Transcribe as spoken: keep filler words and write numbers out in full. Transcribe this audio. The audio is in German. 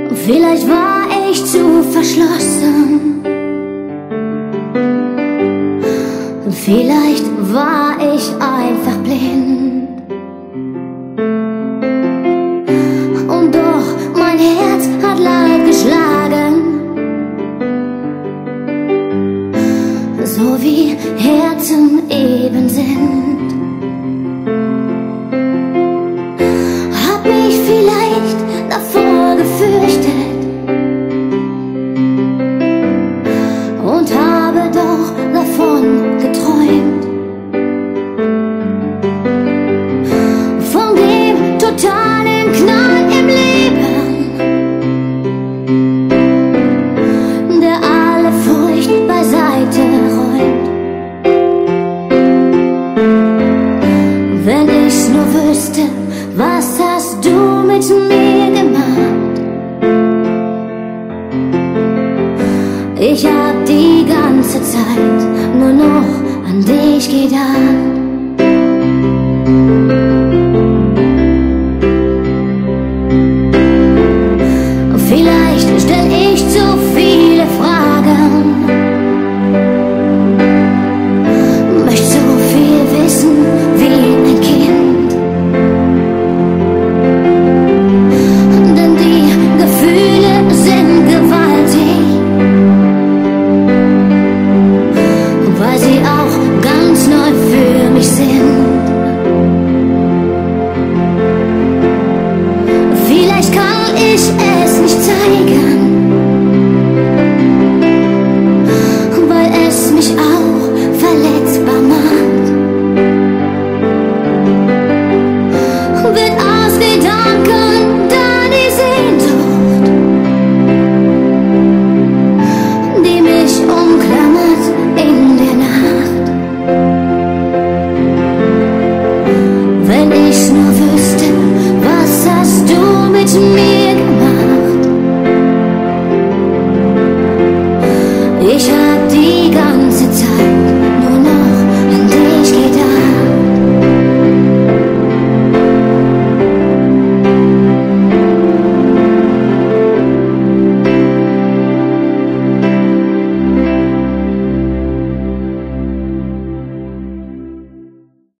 Vielleicht war ich zu verschlossen, vielleicht war ich einfach blind. Und doch, mein Herz hat laut geschlagen, so wie Herzen eben sind. Hab mich vielleicht davor gefürchtet und habe doch davon geträumt, von dem totalen Knall im Leben, der alle Furcht beiseite räumt. Wenn ich's nur wüsste, was hast du mit mir gemacht? Ich hab die ganze Zeit nur noch an dich gedacht. Vielleicht stell ich zu